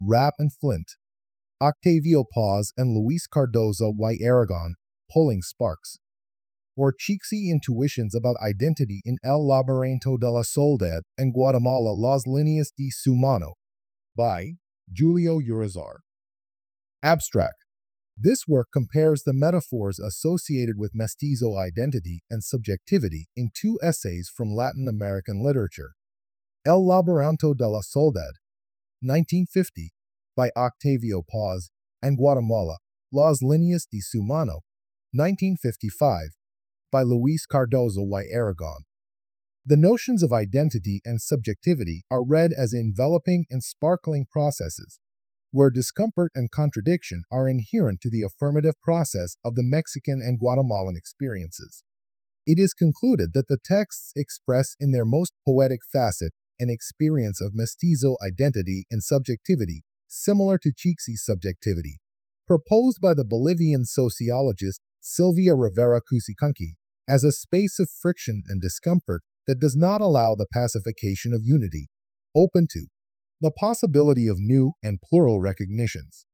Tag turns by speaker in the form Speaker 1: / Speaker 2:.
Speaker 1: Rap and Flint, Octavio Paz and Luis Cardozo y Aragon, Pulling Sparks, or Cheeksy Intuitions about Identity in El Laberinto de la Soledad and Guatemala Las Líneas de su Mano by Julio Urizar. Abstract. This work compares the metaphors associated with mestizo identity and subjectivity in two essays from Latin American literature. El Laberinto de la Soledad, 1950, by Octavio Paz, and Guatemala, Las Líneas de su Mano, 1955, by Luis Cardozo y Aragon. The notions of identity and subjectivity are read as enveloping and sparkling processes, where discomfort and contradiction are inherent to the affirmative process of the Mexican and Guatemalan experiences. It is concluded that the texts express in their most poetic facet an experience of mestizo identity and subjectivity similar to Cheeksy's subjectivity, proposed by the Bolivian sociologist Silvia Rivera Cusicanqui as a space of friction and discomfort that does not allow the pacification of unity, open to the possibility of new and plural recognitions.